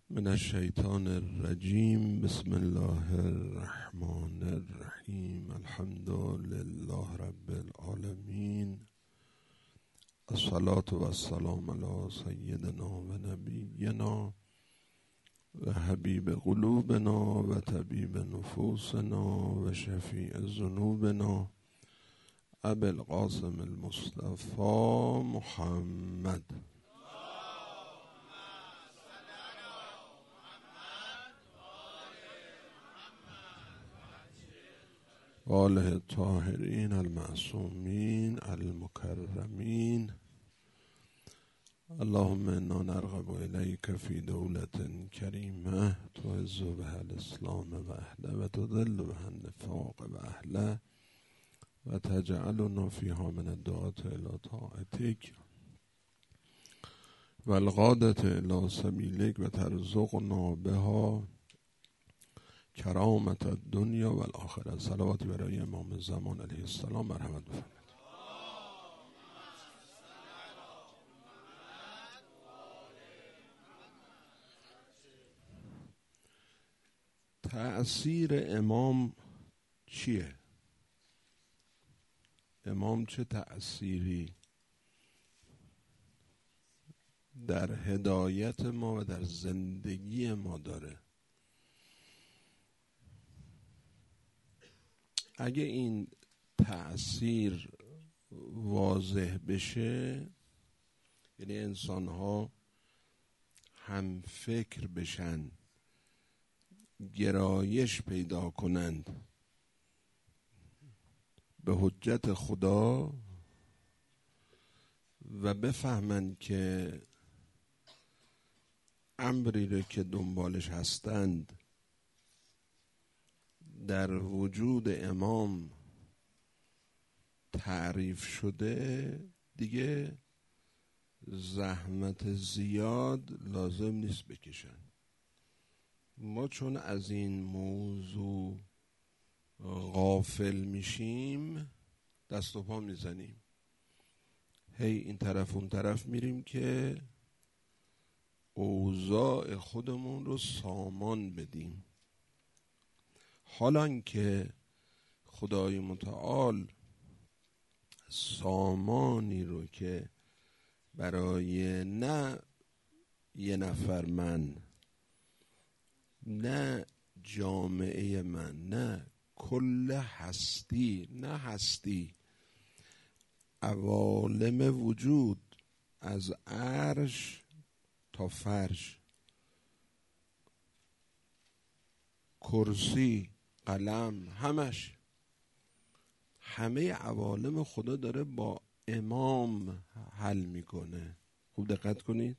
من الشیطان الرجیم. بسم الله الرحمن الرحیم. الحمد لله رب العالمین. الصلاة و السلام علی سیدنا و نبینا و حبیب قلوبنا و طبیب نفوسنا و شفیع ذنوبنا ابی القاسم المصطفى محمد. و آله الطاهرین المعصومین المکرمین. اللهم انا نرغب الیک فی دولة کریمه تعز بها الاسلام و اهله و تذل بها النفاق و اهله و تجعلنا فیها من الدعاة الی طاعتک و الغادة الی سبیلک و ترزقنا بها کرامت الدنیا و الاخره. صلواتی برای امام زمان علیه السلام. مرحمت بفرمایید. تأثیر امام چیه؟ امام چه تأثیری در هدایت ما و در زندگی ما داره؟ اگه این تأثیر واضح بشه، یعنی انسان ها هم فکر بشن، گرایش پیدا کنند به حجت خدا و بفهمند که امری رو که دنبالش هستند در وجود امام تعریف شده، دیگه زحمت زیاد لازم نیست بکشن. ما چون از این موضوع غافل میشیم دست و پا میزنیم، هی این طرف اون طرف میریم که اوضاع خودمون رو سامان بدیم. حالان که خدای متعال سامانی رو که برای نه یه نفر من، نه جامعه من، نه کل هستی، نه هستی، عوالم وجود از عرش تا فرش، کرسی، قلم، همه عوالم خدا داره با امام حل میکنه. خوب دقت کنید.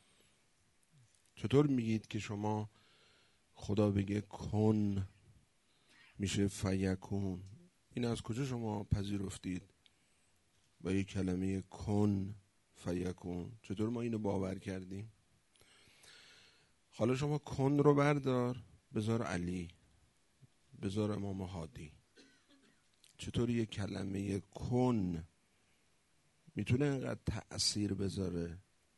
چطور میگید که شما خدا بگه کن میشه فیکون؟ این از کجا شما پذیرفتید با یک کلمه کن فیکون؟ چطور ما اینو باور کردیم؟ حالا شما کن رو بردار بذار علی، بذار امام هادی. چطور یک کلمه کن میتونه اینقدر تأثیر بذاره؟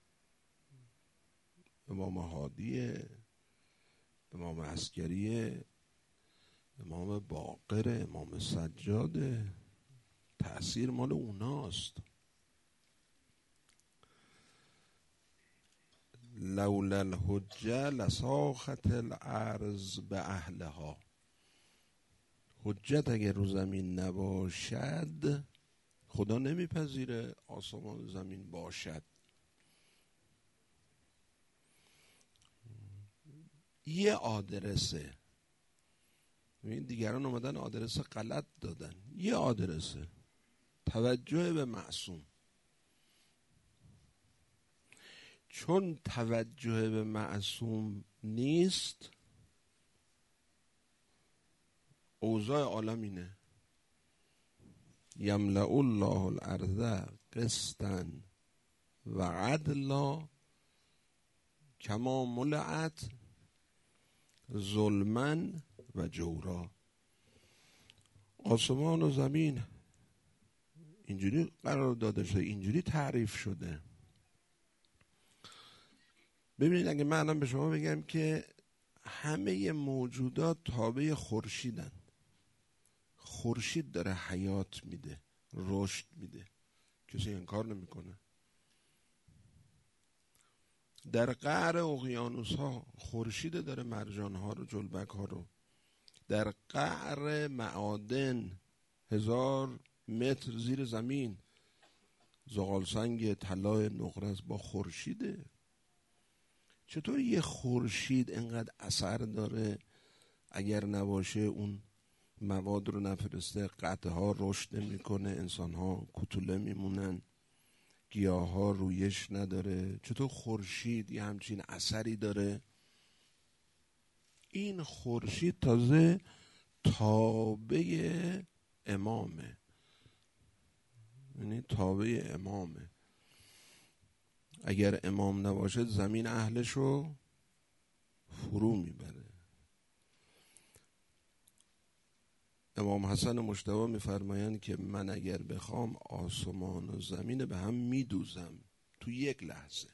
امام هادیه، امام عسکریه، امام باقر، امام سجاده، تأثیر مال اوناست. لولا الحجه لساخت الارض به اهلها. حجت اگر رو زمین نباشد، خدا نمیپذیره آسمان و زمین باشد. یه آدرسه، دیگران اومدن آدرس غلط دادن، یه آدرسه، توجه به معصوم. چون توجه به معصوم نیست، اوضاع عالم اینه: یملأ الله الارض قسطا و عدلا کما ملأت ظلما و جورا. آسمان و زمین اینجوری قرار داده شده، اینجوری تعریف شده ببینید اگه من الان به شما بگم که همه موجودات تابع خورشیدن، خورشید داره حیات میده، رشد میده، کسی انکار نمیکنه. در قعر اقیانوس ها خورشید داره مرجان ها رو، جلبک ها رو. در قعر معادن 1000 متر زیر زمین زغال سنگ طلا نقره با خورشیده. چطور یه خورشید انقدر اثر داره اگر نباشه اون مواد رو نفرسته، قطعه ها رشد نمیکنه، انسان ها کوتوله میمونن، گیاه ها رویش نداره؟ چطور خورشید یه همچین اثری داره؟ این خورشید تازه تابع امامه، یعنی تابع امامه. اگر امام نباشه زمین اهلشو فرو میبره. امام حسن مجتبی میفرمایند که من اگر بخوام آسمان و زمین به هم میدوزم تو یک لحظه.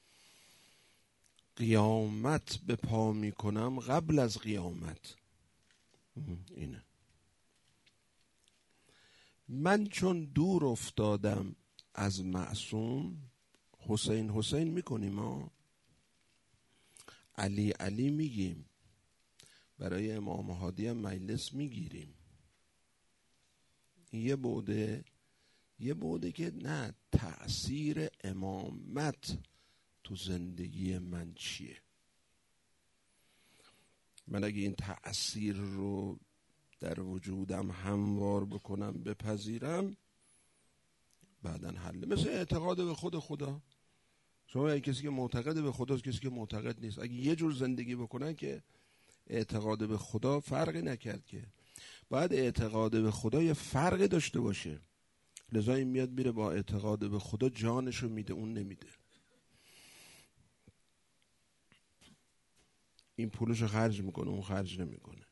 قیامت به پا میکنم قبل از قیامت. اینه. من چون دور افتادم از معصوم، حسین حسین میکنیم ها، علی علی میگیم، برای امام هادی هم مجلس میگیریم. یه بوده که نه، تأثیر امامت تو زندگی من چیه؟ من اگه این تأثیر رو در وجودم هموار بکنم، بپذیرم، بعداً حل. مثل اعتقاد به خدا. شما اگه کسی که معتقد به خداست، کسی که معتقد نیست، اگه یه جور زندگی بکنن که اعتقاد به خدا فرقی نکرد، که باید اعتقاد به خدا یه فرقی داشته باشه. لذا این میاد میره با اعتقاد به خدا جانشو میده، اون نمیده. این پولشو خرج میکنه، اون خرج نمیکنه.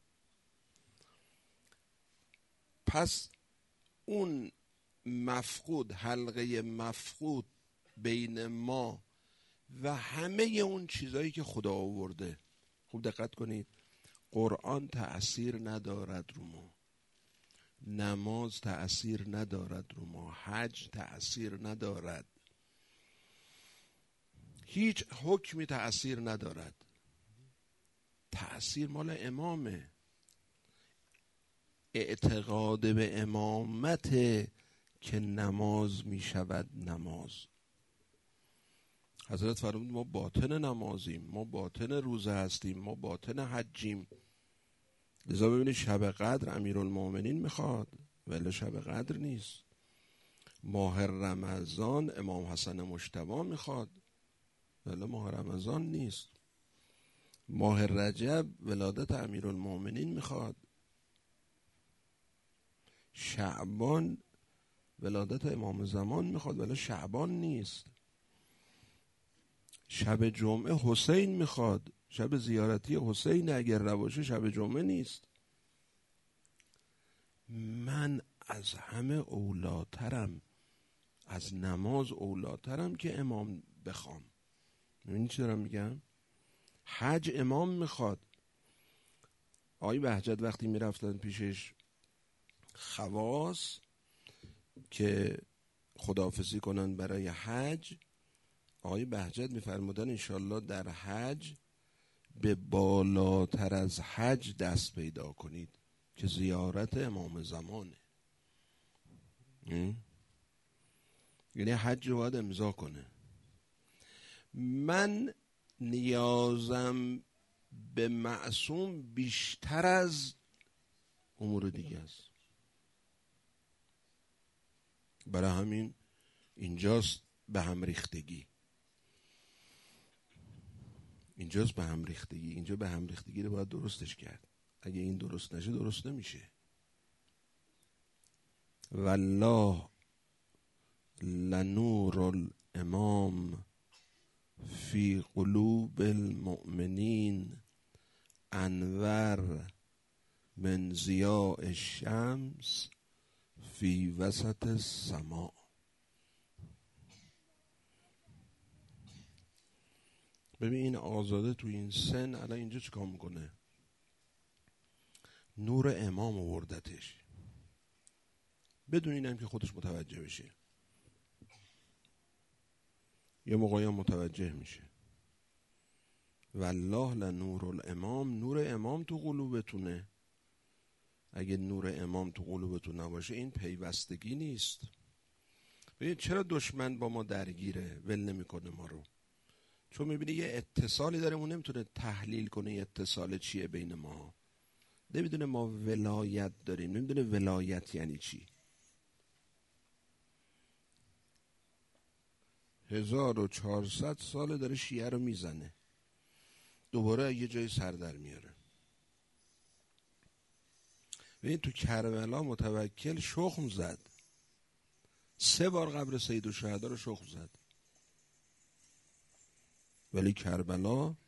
پس اون مفقود، حلقه مفقود بین ما و همه اون چیزایی که خدا آورده. خوب دقت کنید، قرآن تأثیر ندارد رو ما، نماز تأثیر ندارد رو ما، حج تأثیر ندارد، هیچ حکمی تأثیر ندارد. تأثیر مال امامه. اعتقاد به امامت که نماز می شود نماز. حضرت فرمود ما باطن نمازیم، ما باطن روزه هستیم، ما باطن حجیم. لذا ببینید شب قدر امیرالمومنین میخواد ولی شب قدر نیست. ماه رمضان امام حسن مجتبی میخواد ولی ماه رمضان نیست. ماه رجب ولادت امیرالمومنین میخواد. شعبان ولادت امام زمان میخواد ولی شعبان نیست. شب جمعه حسین میخواد، شب زیارتی حسین اگر نباشه شب جمعه نیست. من از همه اولاترم، از نماز اولاترم که امام بخوام. این چی دارم میگم؟ حج امام میخواد. آقای بهجت وقتی میرفتن پیشش خواص که خداحافظی کنن برای حج، آقای بهجت میفرمودن انشالله در حج به بالاتر از حج دست پیدا کنید که زیارت امام زمانه. یعنی حج رو باید امضا کنه. من نیازم به معصوم بیشتر از امور دیگه است. برای همین اینجاست به هم ریختگی. اینجاست به هم ریختگی. اینجا به هم ریختگی رو باید درستش کرد. اگه این درست نشه درست نمیشه. والله لنور الامام فی قلوب المؤمنین انور من ضیاء الشمس فی وسط السماء. ببین این آزاده تو این سن الان اینجا چیکار میکنه؟ نور امام آوردتش بدون اینم که خودش متوجه بشه. یه موقعی متوجه میشه. والله لنور الامام، نور امام تو قلوبتونه. اگه نور امام تو قلوبتون نباشه این پیوستگی نیست. ببین چرا دشمن با ما درگیره، ول نمیکنه ما رو؟ چون میبینی یه اتصالی داره، اون نمیتونه تحلیل کنه یه اتصال چیه بین ما. نمیدونه ما ولایت داریم، نمیدونه ولایت یعنی چی. 1400 ساله داره شیعه رو میزنه، دوباره یه جای سر در میاره. ببین تو کربلا متوکل شخم زد، 3 بار قبر سید الشهدا رو شخم زد، ولی کربلاست.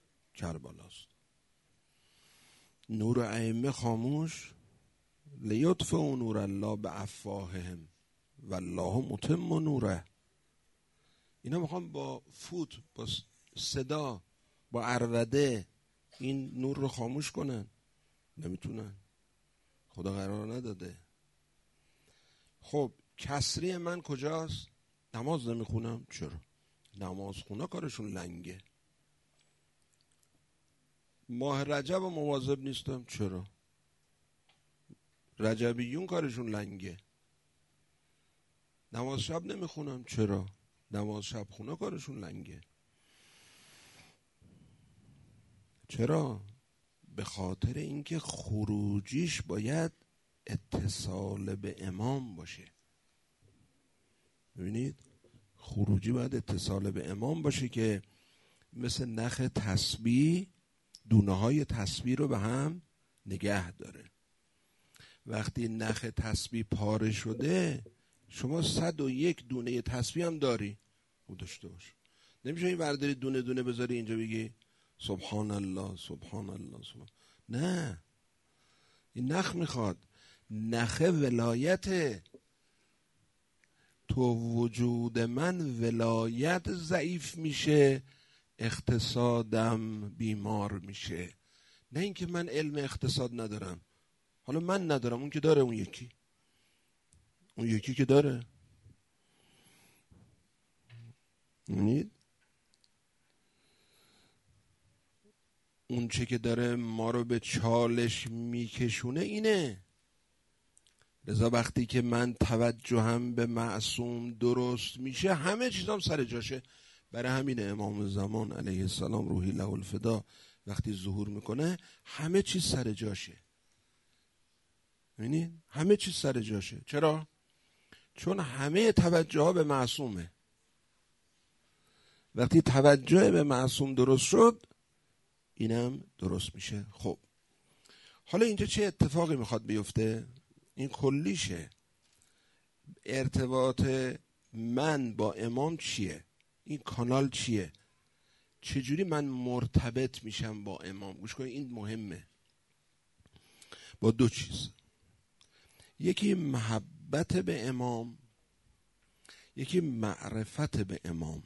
نور ائمه خاموش، لیطفئوا نور الله بافواههم والله متم نوره. اینا میخوان با فوت، با صدا، با عربده این نور رو خاموش کنن، نمیتونن، خدا قرار نداده. خب کسری من کجاست؟ نماز نمیخونم. چرا؟ نماز خونا کارشون لنگه. ماه رجب و مواظب نیستم. چرا؟ رجبیون کارشون لنگه. نماز شب نمیخونم. چرا؟ نماز شب خونا کارشون لنگه. چرا؟ به خاطر اینکه خروجیش باید اتصال به امام باشه. ببینید خروجی باید اتصال به امام باشه که مثل نخ تسبیح دونه های تسبیح رو به هم نگه داره. وقتی نخ تسبیح پاره شده، شما 101 دونه تسبیح هم داری، او داشته باش. نمیشه این برداری دونه دونه بذاری اینجا بگی سبحان الله سبحان الله سبحان. نه، این نخ میخواد، نخ ولایت. تو وجود من ولایت ضعیف میشه، اقتصادم بیمار میشه. نه اینکه من علم اقتصاد ندارم. حالا من ندارم، اون که داره، اون یکی که داره. می‌بینید؟ اون چه که داره ما رو به چالش میکشونه اینه. لذا وقتی که من توجهم به معصوم درست میشه، همه چیزام سر جاشه. برای همین امام زمان علیه السلام روحی له الفدا وقتی ظهور میکنه همه چیز سر جاشه. ببینید همه چیز سر جاشه. چرا؟ چون همه توجه ها به معصومه. وقتی توجه به معصوم درست شد، اینم درست میشه. خب حالا اینجا چه اتفاقی میخواد بیفته؟ این کلیشه. ارتباط من با امام چیه؟ این کانال چیه؟ چجوری من مرتبط میشم با امام؟ گوش کنید این مهمه. با 2 چیز. یکی محبت به امام، یکی معرفت به امام.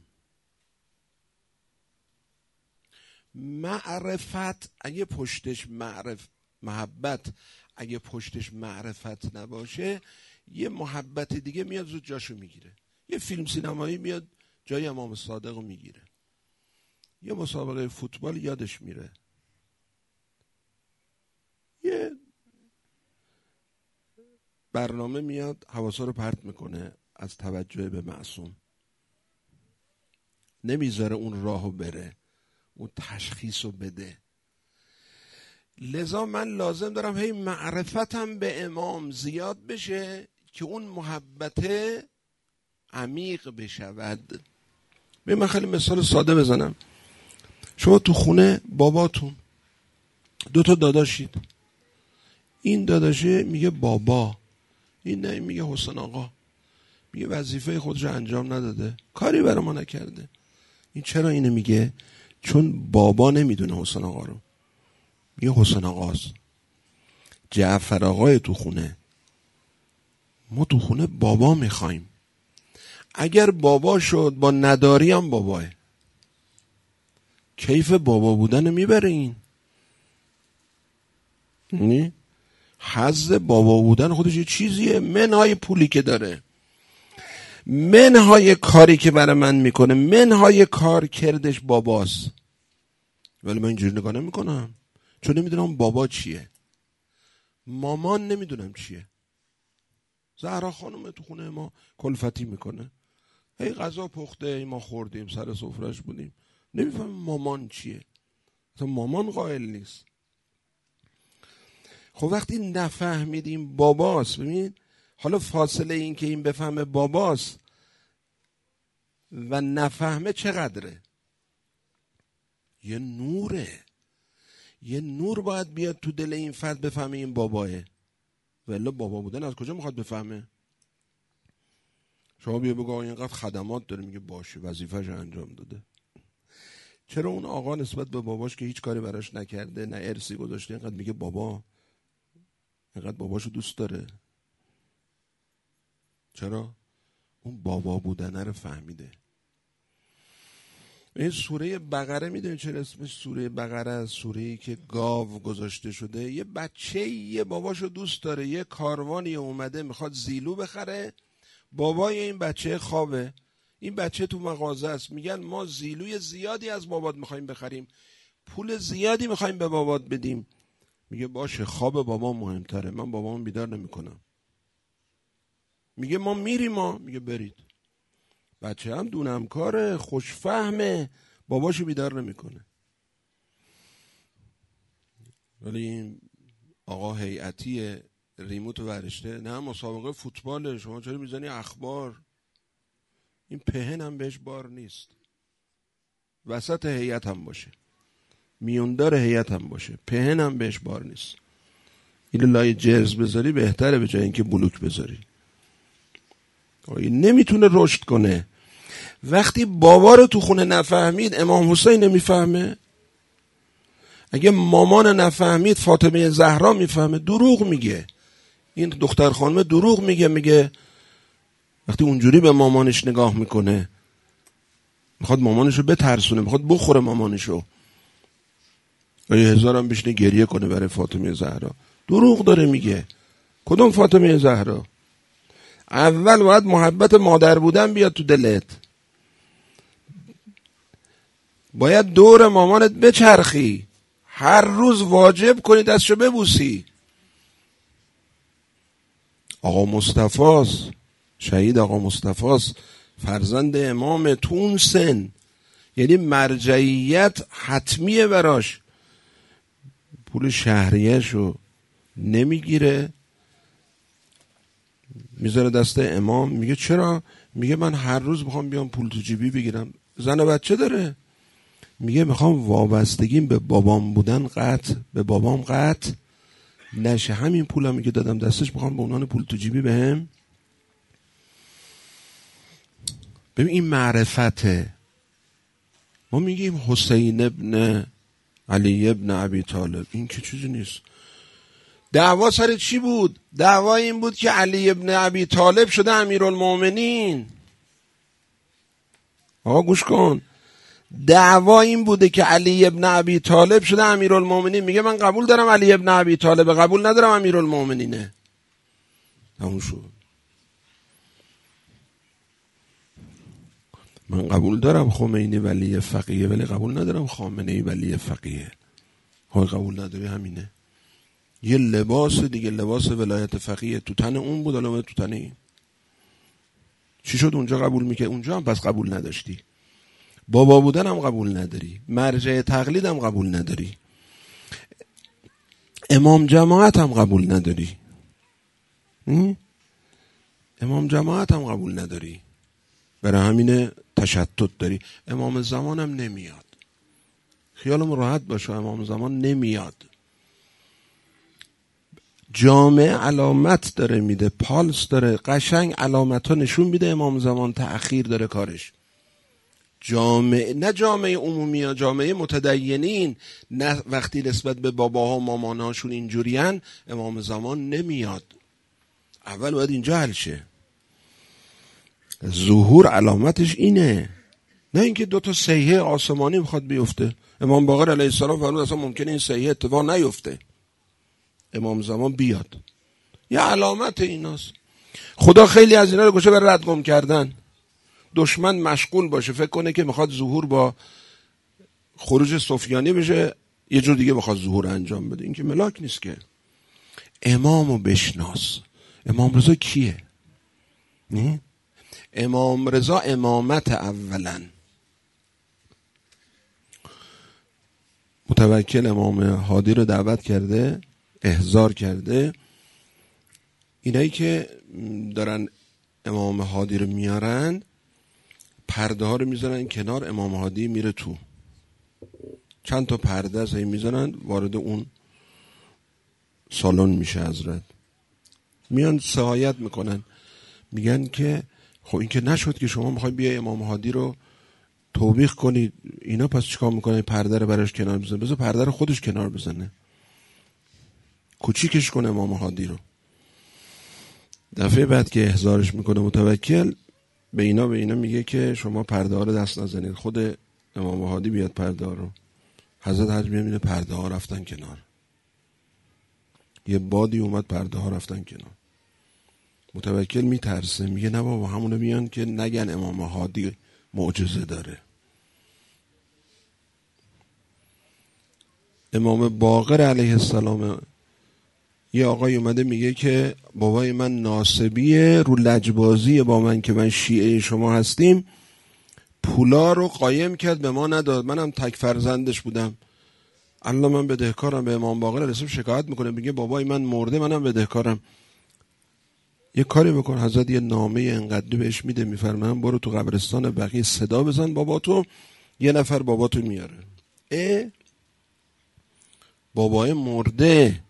معرفت اگه پشتش محبت اگه پشتش معرفت نباشه، یه محبت دیگه میاد زود جاشو میگیره. یه فیلم سینمایی میاد جای امام صادق رو میگیره. یه مسابقه فوتبال یادش میره. یه برنامه میاد حواسا رو پرت میکنه از توجه به معصوم. نمیذاره اون راهو بره، اون تشخیص رو بده. لذا من لازم دارم هی معرفتم به امام زیاد بشه که اون محبت عمیق بشود. من خیلی مثال ساده بزنم. شما تو خونه باباتون 2 تا داداشید. این داداشه میگه بابا، این نه میگه حسین آقا. میگه وظیفه خودش رو انجام نداده، کاری برای ما نکرده. این چرا اینو میگه؟ چون بابا نمیدونه حسین آقا رو. میگه حسین آقاست. جعفر آقای تو خونه. ما تو خونه بابا میخوایم. اگر بابا شد با نداری هم باباه. کیف بابا بودن میبره این. یعنی حظ بابا بودن خودش یه چیزیه، منهای پولی که داره، منهای کاری که برای من میکنه، منهای کار کردش باباست. ولی من اینجوری نگاه نمیکنم، چون نمیدونم بابا چیه، مامان نمیدونم چیه. زهرا خانم تو خونه ما کلفتی میکنه، هی غذا پخته، هی ما خوردیم، سر سفرهش بودیم، نمیفهم مامان چیه، اصلا مامان قائل نیست. خب وقتی نفهمیدیم باباست، ببین حالا فاصله این که این بفهمه باباست و نفهمه چقدره؟ یه نوره، یه نور باید بیاد تو دل این فرد بفهمه این باباه. ولی بابا بودن از کجا میخواد بفهمه؟ شما بیا بگو اینقدر خدمات داره، میگه باشه وظیفه‌ش انجام داده. چرا اون آقا نسبت به باباش که هیچ کاری براش نکرده، نه ارثی گذاشته، اینقدر میگه بابا، اینقدر باباشو دوست داره؟ چرا؟ اون بابا بودنه رو فهمیده. این سوره بقره میدونی چرا اسمش سوره بقره است؟ سوره‌ای که گاو گذاشته شده. یه بچه یه باباشو دوست داره، یه کاروانی اومده میخواد زیلو بخره، بابای این بچه خوابه، این بچه تو مغازه است، میگن ما زیلوی زیادی از بابات میخوایم بخریم، پول زیادی میخوایم به بابات بدیم. میگه باشه، خواب بابا مهمتره، من بابامو بیدار نمیکنم. میگه ما میریم. ما میگه برید. بچه هم دونم کاره، خوشفهمه، باباشو بیدار نمیکنه. ولی این آقا هیئتی ریموت ورشته، نه مسابقه فوتباله، شما چرا میزنی اخبار؟ این پهن هم بهش بار نیست، وسط هیئت هم باشه، میوندار هیئت هم باشه، پهن هم بهش بار نیست. این لای جرز بذاری بهتره به جای اینکه بلوک بذاری. این نمیتونه رشد کنه. وقتی بابا رو تو خونه نفهمید، امام حسین نمیفهمه. اگه مامان نفهمید، فاطمه زهرا میفهمه. دروغ میگه این دختر خانم، دروغ میگه وقتی اونجوری به مامانش نگاه میکنه، میخواد مامانشو بترسونه، میخواد بخوره مامانشو، و یه هزارم بشینه گریه کنه برای فاطمه زهرا. دروغ داره میگه. کدوم فاطمه زهرا؟ اول باید محبت مادر بودن بیاد تو دلت، باید دور مامانت بچرخی، هر روز واجب کنی دستشو ببوسی. آقا مصطفاست، شهید آقا مصطفاست، فرزند امام تون سن، یعنی مرجعیت حتمیه براش. پول شهریه‌شو نمیگیره، میذاره دست امام. میگه چرا؟ میگه من هر روز میخوام بیام پول تو جیبی بگیرم. زن و بچه داره. میگه میخوام وابستگیم به بابام بودن قطع، به بابام قطع نشه. همین پولم میگه دادم دستش، میخوام به عنوان پول تو جیبی بهم. ببین این معرفته. ما میگیم حسین ابن علی ابن ابی طالب، این که چیزی نیست. دعوا سر چی بود؟ دعوا این بود که علی ابن ابی طالب شده امیرالمومنین. آقا گوش کن، دعوا این بوده که علی ابن ابی طالب شده امیرالمومنین. میگه من قبول دارم علی ابن ابی طالب، قبول ندارم امیرالمومنینه. همون شد. من قبول دارم خمینی ولی فقیه، ولی قبول ندارم خامنه‌ای ولی فقیه. ها قبول نداری، همینه. یه لباس دیگه، لباس ولایت فقیه تو تن اون بود، الان تو تن این. چی شد اونجا قبول میکنه، اونجا هم پس قبول نداشتی. بابا بودن هم قبول نداری، مرجع تقلید هم قبول نداری، امام جماعت هم قبول نداری. امام جماعت هم قبول نداری، برای همینه تشتت داری. امام زمان هم نمیاد، خیالم راحت باشه، امام زمان نمیاد. جامعه علامت داره میده، پالس داره، قشنگ علامت ها نشون میده امام زمان تأخیر داره کارش. جامعه، نه جامعه عمومی ها، جامعه متدینین، نه وقتی نسبت به باباها و مامانهاشون اینجورین، امام زمان نمیاد. اول باید اینجا حل شه. ظهور علامتش اینه، نه اینکه 2 تا سیحه آسمانی میخواد بیفته. امام باقر علیه السلام فرمود اصلا ممکنه این صحیح اتفاق نیفته، امام زمان بیاد. یه علامت ایناست. خدا خیلی از اینا رو گوشه به ردگم کردن. دشمن مشغول باشه فکر کنه که میخواد ظهور با خروج سفیانی بشه، یه جور دیگه میخواد ظهور انجام بده. این که ملاک نیست که. امامو بشناس. امام رضا کیه؟ نه؟ امام رضا امامت اولا. متوکل امام هادی رو دعوت کرده، احضار کرده. اینایی که دارن امام هادی رو میارن پرده ها رو میزنن کنار، امام هادی میره تو. چند تا پرده از این میزنن، وارد اون سالن میشه حضرت. میان سعایت میکنن، میگن که خب این که نشد که شما میخوای بیای امام هادی رو توبیخ کنید، اینا پس چیکار میکنن؟ پرده رو براش کنار بزنن. بذار پرده رو خودش کنار بزنه، کوچیکش کنه امام هادی رو. دفعه بعد که احضارش میکنه متوکل به اینا میگه که شما پرده ها رو دست نزنید، خود امام هادی بیاد پرده ها رو. حضرت حج میبینه پرده ها رفتن کنار، یه بادی اومد پرده ها رفتن کنار. متوکل میترسه، میگه نه بابا همونو بیان که نگن امام هادی معجزه داره. امام باقر علیه السلام یه آقای اومده میگه که بابای من ناصبیه، رو لجبازی با من که من شیعه شما هستیم، پولا رو قایم کرد به ما نداد، منم تک فرزندش بودم. الان من بدهکارم. به امام باقر علیه السلام شکایت میکنه، میگه بابای من مرده، منم بدهکارم. یه کاری بکن. حضرت یه نامه انقدر بهش میده، میفرمایم برو تو قبرستان بقیه صدا بزن باباتو، یه نفر باباتو میاره. بابای مرده.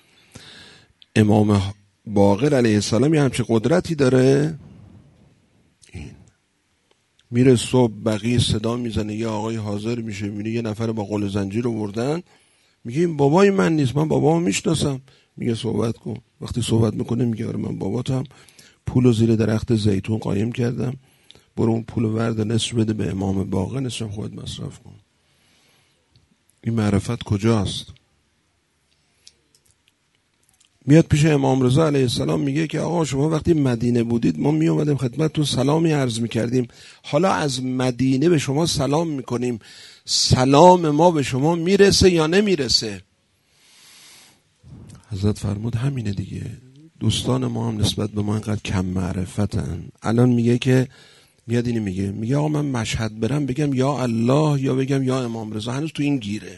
امام باقر علیه السلام یه همچه قدرتی داره. این میره صبح بقیه صدا میزنه، یه آقای حاضر میشه، میره یه نفر با قل زنجیر رو بردن، میگه این بابای من نیست، من بابامو میشناسم. میگه صحبت کن. وقتی صحبت میکنه میگه آره من باباتم، پولو زیر درخت زیتون قایم کردم، برو اون پولو ورد نصف بده به امام باقر، نصف خودت مصرف کن. این معرفت کجاست؟ میاد پیش امام رضا علیه السلام میگه که آقا شما وقتی مدینه بودید ما می اومدیم خدمتتون سلامی عرض میکردیم، حالا از مدینه به شما سلام میکنیم، سلام ما به شما میرسه یا نمیرسه؟ حضرت فرمود همینه دیگه، دوستان ما هم نسبت به ما اینقدر کم معرفتن. الان میگه که میاد اینی میگه آقا من مشهد برم بگم یا الله یا بگم یا امام رضا، هنوز تو این گیره.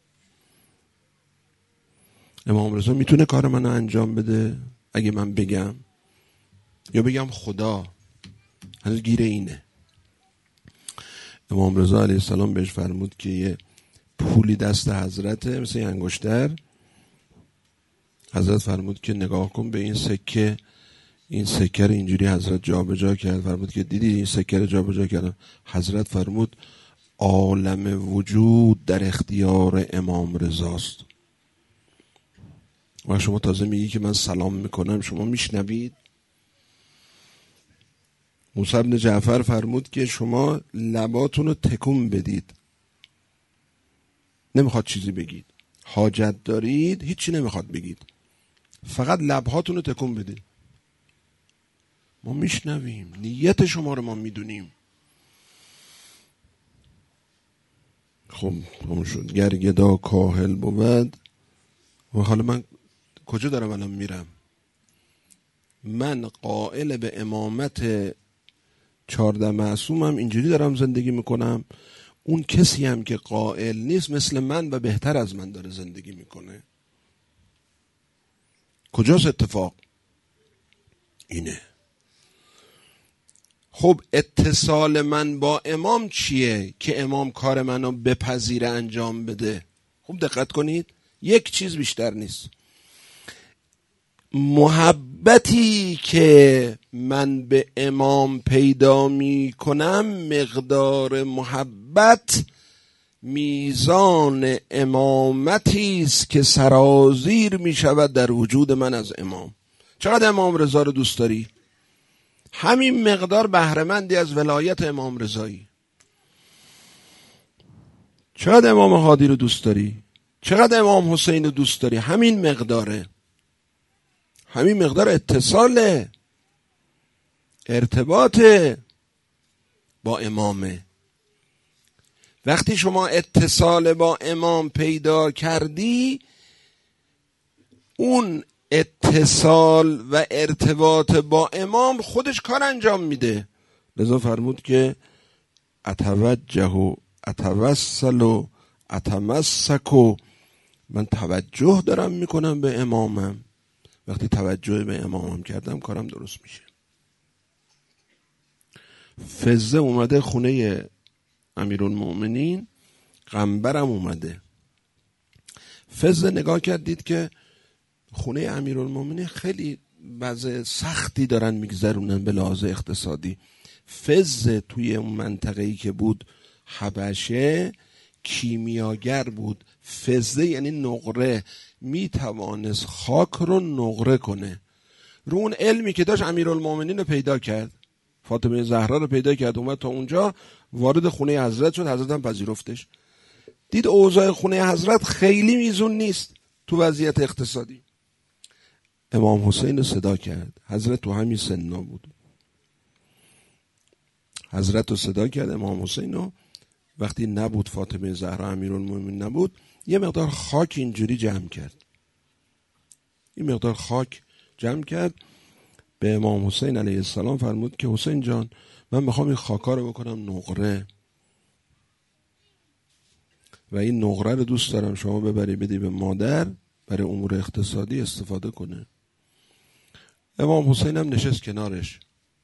امام رضا میتونه کار منو انجام بده اگه من بگم یا بگم خدا، هنوز گیره اینه. امام رضا علیه السلام بهش فرمود که یه پولی دست حضرته مثل یه انگشتر. حضرت فرمود که نگاه کن به این سکه. این سکه رو اینجوری حضرت جابجا کرد. فرمود که دیدی این سکه رو جابجا کردم. حضرت فرمود عالم وجود در اختیار امام رضاست. و شما تازه میگی که من سلام میکنم، شما میشنوید؟ موسی بن جعفر فرمود که شما لباتون رو تکون بدید، نمیخواد چیزی بگید، حاجت دارید هیچی نمیخواد بگید، فقط لبهاتون رو تکون بدید، ما میشنویم، نیت شما رو ما میدونیم. خب همون شد. گر گدا کاهل بود. و حالا من کجا دارم الان میرم؟ من قائل به امامت 14 معصومم، اینجوری دارم زندگی میکنم. اون کسی هم که قائل نیست مثل من و بهتر از من داره زندگی میکنه. کجاست اتفاق؟ اینه. خب اتصال من با امام چیه که امام کار منو بپذیره انجام بده؟ خب دقت کنید، یک چیز بیشتر نیست. محبتی که من به امام پیدا می کنم، مقدار محبت میزان امامتی است که سرازیر می شود در وجود من از امام. چقدر امام رضا رو دوست داری؟ همین مقدار بهره‌مندی از ولایت امام رضایی. چقدر امام هادی رو دوست داری؟ چقدر امام حسین رو دوست داری؟ همین مقداره، همین مقدار اتصاله، ارتباطه با امامه. وقتی شما اتصال با امام پیدا کردی، اون اتصال و ارتباط با امام خودش کار انجام میده. لذا فرمود که اتوجه و اتوسل و اتمسک و من توجه دارم میکنم به امامم. وقتی توجه به امامم کردم کارم درست میشه. فزه اومده خونه امیرالمؤمنین، قنبرم اومده. فزه نگاه کردید که خونه امیرالمؤمنین خیلی وضع سختی دارن میگذرونن به لحاظ اقتصادی. فزه توی اون منطقه‌ای که بود حبشه کیمیاگر بود. فزه یعنی نقره، میتوانست خاک رو نقره کنه. رو اون علمی که داشت امیرالمؤمنین رو پیدا کرد، فاطمه زهرا رو پیدا کرد، اومد تا اونجا، وارد خونه حضرت شد، حضرت هم پذیرفتش. دید اوضاع خونه حضرت خیلی میزون نیست تو وضعیت اقتصادی. امام حسین رو صدا کرد. حضرت تو همین سنا بود. حضرت رو صدا کرد امام حسین رو. وقتی نبود فاطمه زهرا امیرالمومنین نبود، یه مقدار خاک اینجوری جمع کرد. این مقدار خاک جمع کرد، به امام حسین علیه السلام فرمود که حسین جان من میخوام این خاکا رو بکنم نقره و این نقره رو دوست دارم شما ببری بدی به مادر برای امور اقتصادی استفاده کنه. امام حسین هم نشست کنارش.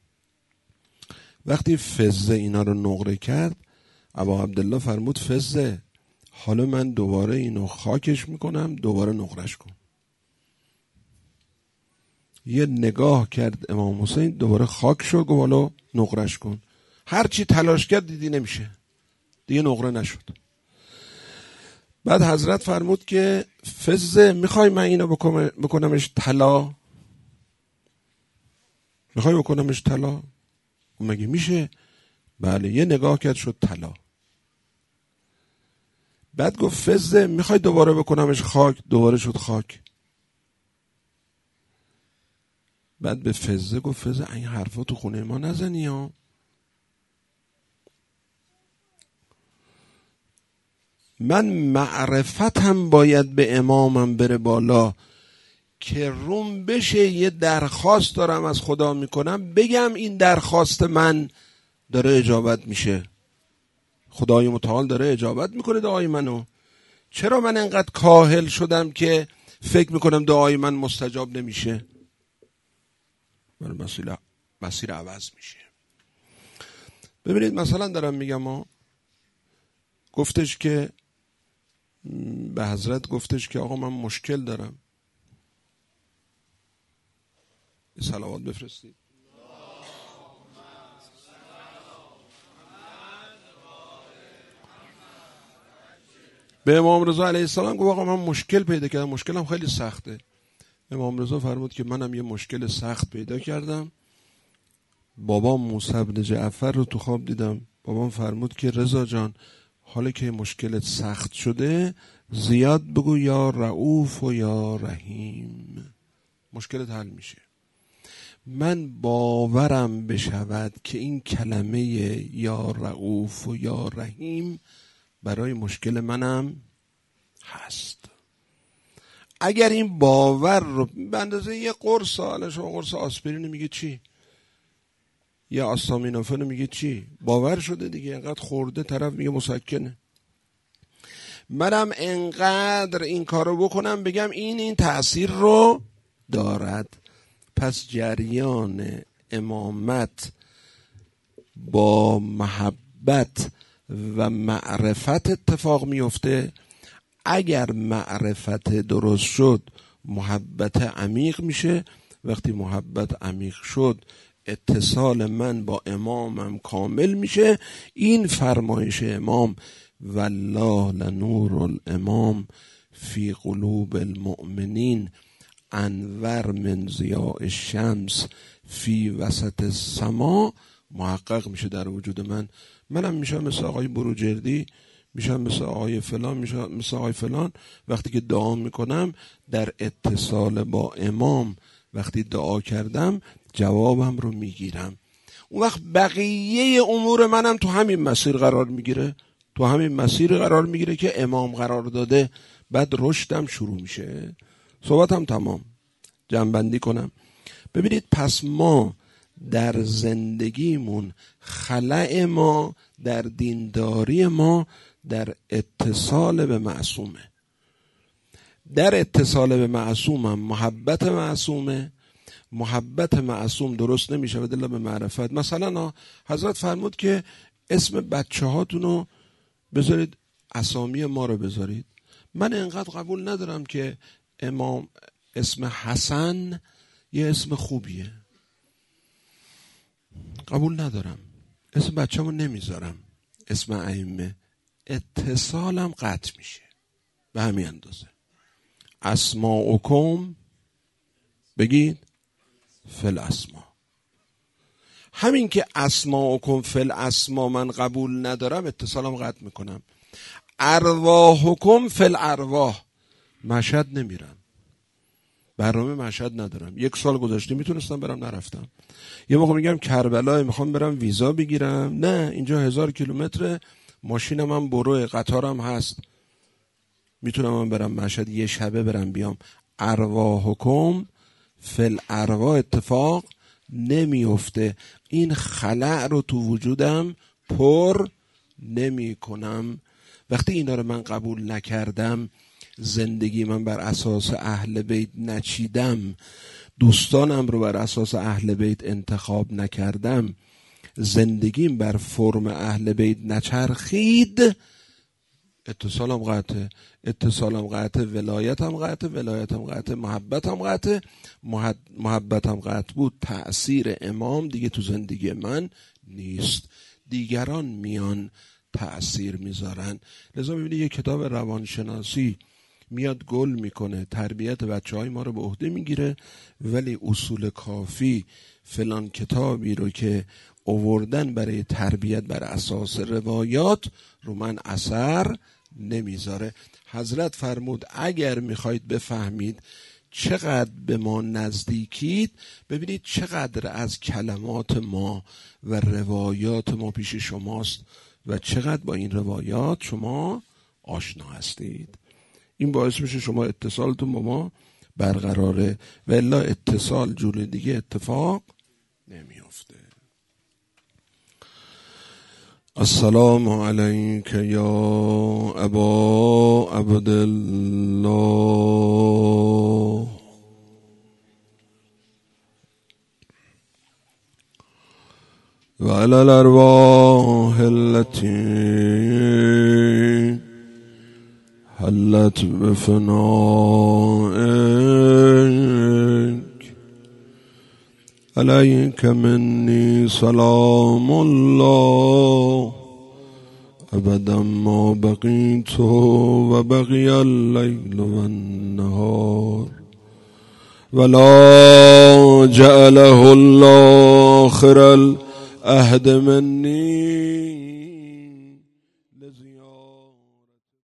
وقتی فزه اینا رو نقره کرد، ابا عبدالله فرمود فزه حالا من دوباره اینو خاکش میکنم، دوباره نقرش کن. یه نگاه کرد امام حسین، دوباره خاک شد، گفت حالا نقرش کن. هر چی تلاش کرد دیدی نمیشه، دیگه نقره نشد. بعد حضرت فرمود که فزه میخوای من اینو بکنمش طلا؟ میخوای بکنمش طلا؟ مگه میشه؟ بله. یه نگاه کرد شد طلا. بعد گفت فزه میخوای دوباره بکنمش خاک؟ دوباره شد خاک. بعد به فزه گفت فزه این حرفا تو خونه ما نزنی ها. من معرفتم باید به امامم بره بالا که روم بشه. یه درخواست دارم از خدا میکنم، بگم این درخواست من داره اجابت میشه. خدای متعال داره اجابت میکنه دعای منو. چرا من انقدر کاهل شدم که فکر میکنم دعای من مستجاب نمیشه؟ مسیر عوض میشه. ببینید مثلا دارم میگم گفتش که به حضرت گفتش که آقا من مشکل دارم، صلوات بفرستید. به امام رضا علیه السلام گفت آقا من مشکل پیدا کردم، مشکلم خیلی سخته. امام رضا فرمود که منم یه مشکل سخت پیدا کردم. بابام موسی بن جعفر رو تو خواب دیدم. بابام فرمود که رضا جان حالا که مشکلت سخت شده زیاد بگو یا رؤوف و یا رحیم، مشکلت حل میشه. من باورم بشود که این کلمه یا رؤوف و یا رحیم برای مشکل منم هست. اگر این باور رو به اندازه یه قرص، حالا شما قرص آسپرین میگه چی، یا آستامینوفن میگه چی، باور شده دیگه، انقدر خورده طرف میگه مسکنه. منم انقدر این کارو بکنم بگم این تأثیر رو دارد. پس جریان امامت با محبت و معرفت اتفاق میفته. اگر معرفت درست شد محبت عمیق میشه. وقتی محبت عمیق شد اتصال من با امامم کامل میشه. این فرمایش امام والله لنور الامام فی قلوب المؤمنین انور من ضیاء الشمس فی وسط السما محقق میشه در وجود من. منم میشم مثل آقای بروجردی، میشم مثل آقای فلان، میشم مثل آقای فلان. وقتی که دعا میکنم در اتصال با امام، وقتی دعا کردم جوابم رو میگیرم. اون وقت بقیه امور منم تو همین مسیر قرار میگیره، تو همین مسیر قرار میگیره که امام قرار داده. بعد رشدم شروع میشه. صحبتم تمام. جمع‌بندی کنم. ببینید، پس ما در زندگیمون خلأ ما در دینداری ما در اتصال به معصومه. در اتصال به معصومم محبت معصومه. محبت معصوم درست نمیشه و دل به معرفت. مثلا حضرت فرمود که اسم بچه هاتونو بذارید، اسامی ما رو بذارید. من اینقدر قبول ندارم که امام اسم حسن یه اسم خوبیه، قبول ندارم. اسم بچه‌مو نمیذارم اسم ائمه، اتصالم قطع میشه. به همین اندازه اسماءکم بگید فی الاسما. همین که اسماءکم فی الاسما من قبول ندارم، اتصالم قطع میکنم. ارواحکم فی الارواح، مشهد نمیرم، برنامه مشهد ندارم. 1 سال گذشته میتونستم برم، نرفتم. یه موقع میگم کربلا میخوام برم ویزا بگیرم، نه اینجا 1000 کیلومتر، ماشینم هم بروه، قطارم هست، میتونم من برم مشهد یه شبه برم بیام. ارواحکم فی الارواح اتفاق نمیفته. این خلأ رو تو وجودم پر نمی کنم. وقتی اینا رو من قبول نکردم، زندگی من بر اساس اهل بیت نچیدم، دوستانم رو بر اساس اهل بیت انتخاب نکردم، زندگیم بر فرم اهل بیت نچرخید، اتصالم قطعه. اتصالم قطعه، ولایتم قطعه، ولایتم قطعه، محبتم قطعه، محبتم قطع بود، تأثیر امام دیگه تو زندگی من نیست، دیگران میان تأثیر میذارن. لذا میبینی یه کتاب روانشناسی میاد گل میکنه، تربیت بچه‌های ما رو به عهده میگیره، ولی اصول کافی فلان کتابی رو که آوردن برای تربیت بر اساس روایات رو من اثر نمیذاره. حضرت فرمود اگر میخواید بفهمید چقدر به ما نزدیکید، ببینید چقدر از کلمات ما و روایات ما پیش شماست و چقدر با این روایات شما آشنا هستید. این باعث میشه شما اتصالتون با ما برقراره و الا اتصال جور دیگه اتفاق نمیفته. السلام علیک یا ابا عبدالله و علی الارواح التي حلت بفنائك عليك مني سلام الله ابدا ما بقيت وبقي الليل والنهار ولا جعله الله آخر العهد مني